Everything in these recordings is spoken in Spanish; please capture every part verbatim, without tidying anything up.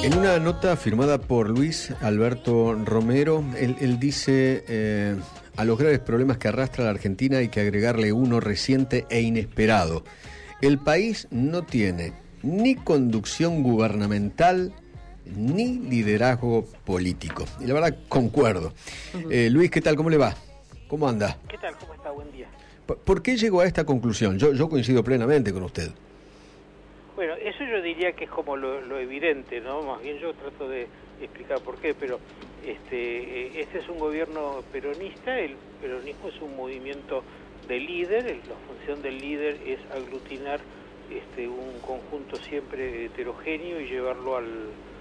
En una nota firmada por Luis Alberto Romero, él, él dice, eh, a los graves problemas que arrastra la Argentina hay que agregarle uno reciente e inesperado. El país no tiene ni conducción gubernamental ni liderazgo político. Y la verdad, concuerdo. Uh-huh. Eh, Luis, ¿qué tal? ¿Cómo le va? ¿Cómo anda? ¿Qué tal? ¿Cómo está? Buen día. ¿Por, ¿por qué llegó a esta conclusión? Yo, yo coincido plenamente con usted. Bueno, eso yo diría que es como lo, lo evidente, ¿no? Más bien yo trato de explicar por qué, pero este, este es un gobierno peronista, el peronismo es un movimiento de líder, la función del líder es aglutinar este, un conjunto siempre heterogéneo y llevarlo al,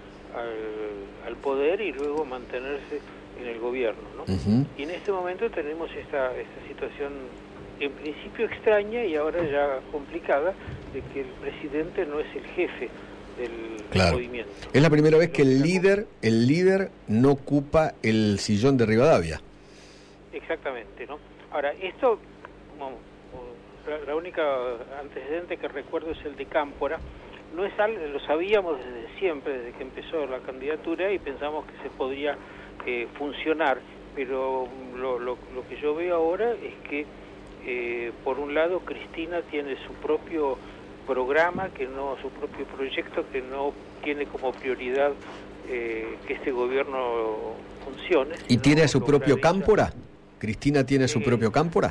al, al poder y luego mantenerse en el gobierno, ¿no? Uh-huh. Y en este momento tenemos esta, esta situación en principio extraña y ahora ya complicada, de que el presidente no es el jefe del claro. movimiento. Es la primera vez que el líder, el líder no ocupa el sillón de Rivadavia. Exactamente, ¿no? Ahora, esto, vamos, la, la única antecedente que recuerdo es el de Cámpora. No es algo, lo sabíamos desde siempre, desde que empezó la candidatura, y pensamos que se podría eh, funcionar, pero lo, lo, lo que yo veo ahora es que eh, por un lado Cristina tiene su propio programa, que no su propio proyecto, que no tiene como prioridad eh, que este gobierno funcione. ¿Y tiene a su propio Cámpora? ¿Cristina tiene a su eh, propio Cámpora?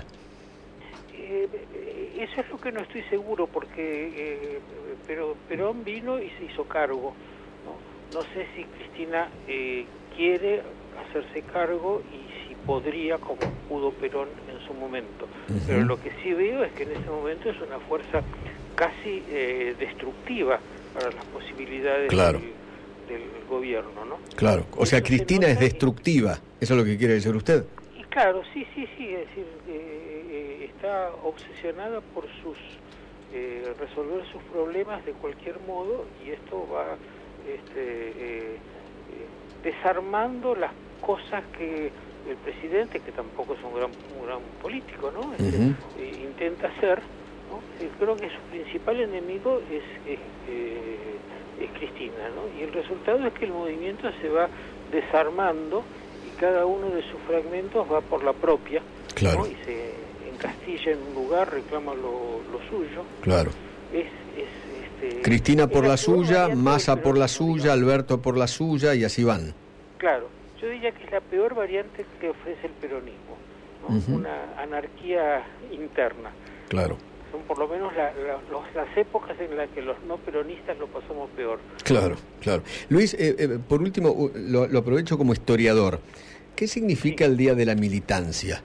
Eh, eso es lo que no estoy seguro, porque eh, pero Perón vino y se hizo cargo, ¿no? No sé si Cristina eh, quiere hacerse cargo y si podría, como pudo Perón en su momento. Uh-huh. Pero lo que sí veo es que en este momento es una fuerza casi eh, destructiva para las posibilidades claro. del, del gobierno, ¿no? Claro, o sea, Cristina es destructiva, ¿eso es lo que quiere decir usted? Y claro, sí, sí, sí, es decir, eh, eh, está obsesionada por sus eh, resolver sus problemas de cualquier modo, y esto va este, eh, eh, desarmando las cosas que el presidente, que tampoco es un gran, un gran político, ¿no? Este, uh-huh. eh, intenta hacer, ¿no? Eh, creo que su principal enemigo es, es, eh, es Cristina, ¿no? Y el resultado es que el movimiento se va desarmando y cada uno de sus fragmentos va por la propia, claro. ¿no? Y se encastilla en un lugar, reclama lo, lo suyo. Claro. Es, es, este, Cristina por la suya, Massa por la suya, Alberto por la suya, y así van. Claro. Yo diría que es la peor variante que ofrece el peronismo, ¿no? Uh-huh. Una anarquía interna. Claro. Son por lo menos la, la, los, las épocas en las que los no peronistas lo pasamos peor. Claro, claro. Luis, eh, eh, por último, lo, lo aprovecho como historiador. ¿Qué significa sí. el Día de la Militancia?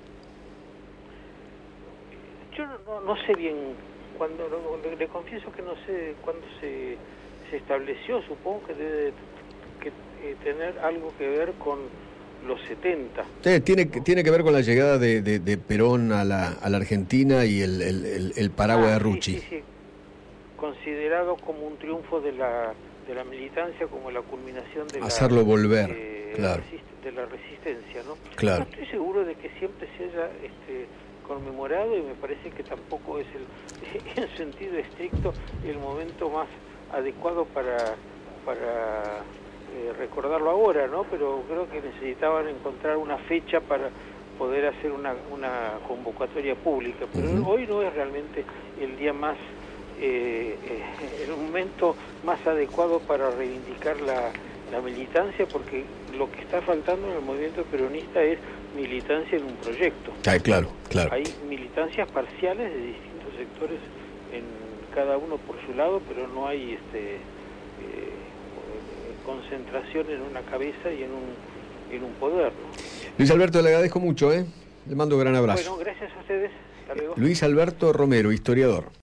Yo no, no, no sé bien, cuando le, le confieso que no sé cuándo se, se estableció, supongo que debe que eh, tener algo que ver con los setenta. Sí, tiene, ¿no? tiene que ver con la llegada de, de, de Perón a la, a la Argentina y el, el, el, el paraguas ah, de Rucci. Sí, sí, sí. Considerado como un triunfo de la, de la militancia, como la culminación de hacerlo la, volver, eh, claro. resist, de la resistencia, ¿no? Claro. No estoy seguro de que siempre se haya este, conmemorado, y me parece que tampoco es el, en sentido estricto, el momento más adecuado para para Eh, recordarlo ahora, ¿no? Pero creo que necesitaban encontrar una fecha para poder hacer una, una convocatoria pública, pero uh-huh. hoy no es realmente el día más eh, eh, el momento más adecuado para reivindicar la, la militancia, porque lo que está faltando en el movimiento peronista es militancia en un proyecto. Ah, claro, claro. Hay militancias parciales de distintos sectores en cada uno por su lado, pero no hay este eh, concentración en una cabeza y en un en un poder, ¿no? Luis Alberto, le agradezco mucho, ¿eh? Le mando un gran abrazo. Bueno, gracias a ustedes. Hasta luego. Luis Alberto Romero, historiador.